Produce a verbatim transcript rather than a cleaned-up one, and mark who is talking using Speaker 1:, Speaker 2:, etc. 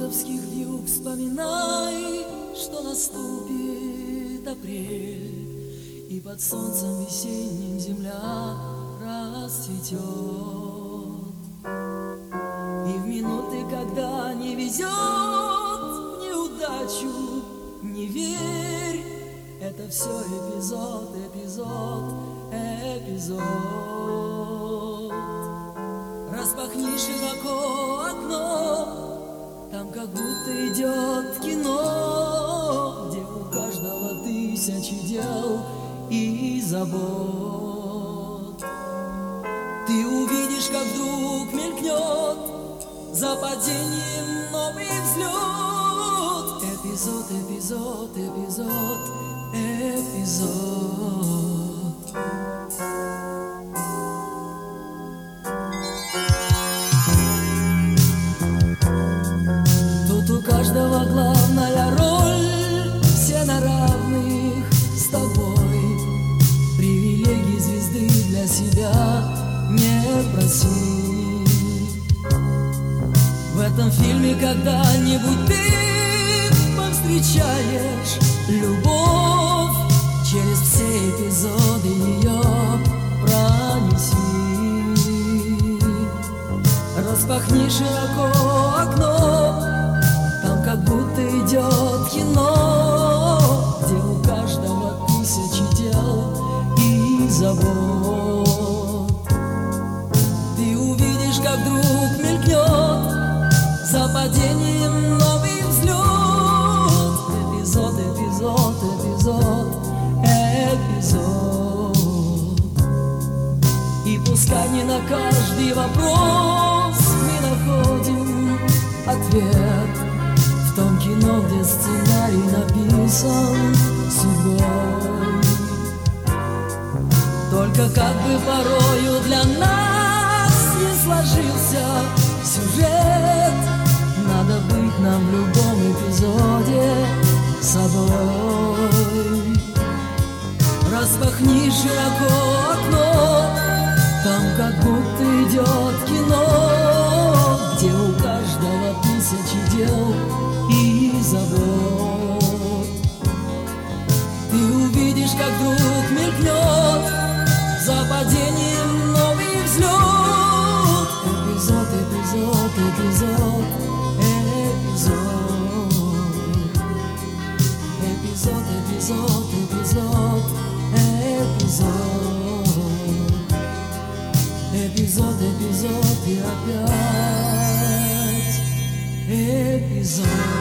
Speaker 1: мартовских вьюг вспоминай, что наступит апрель, и под солнцем весенним земля расцветет. И в минуты, когда не везет в неудачу, не верь, это все эпизод, эпизод, эпизод. Распахни широко окно, там как будто идет кино, где у каждого тысячи дел и забот. Ты увидишь, как вдруг мелькнет за падением новый взлет. Эпизод, эпизод, эпизод, эпизод. Тут у каждого главная роль, все на равных с тобой. Привилегии звезды для себя не проси. В этом фильме когда-нибудь ты повстречаешь любовь, через все эпизоды ее пронеси. Распахни широко окно, там как будто идет кино, где у каждого тысячи дел и забот. Ты увидишь, как вдруг мелькнет за падением новый взлет. Эпизод, эпизод, эпизод, эпизод. И пускай не на каждый вопрос мы находим ответ в том кино, где сценарий написан судьбой. Только как бы порою для нас не сложился сюжет, надо быть нам в любом эпизоде собой. Распахни широко окно, там как будто идет кино, где у каждого тысячи дел и забот. Ты увидишь, как вдруг мелькнет за падением новый взлет. Эпизод, эпизод, эпизод, эпизод. Эпизод, эпизод, эпизод, эпизод. Эпизод, эпизод и опять эпизод.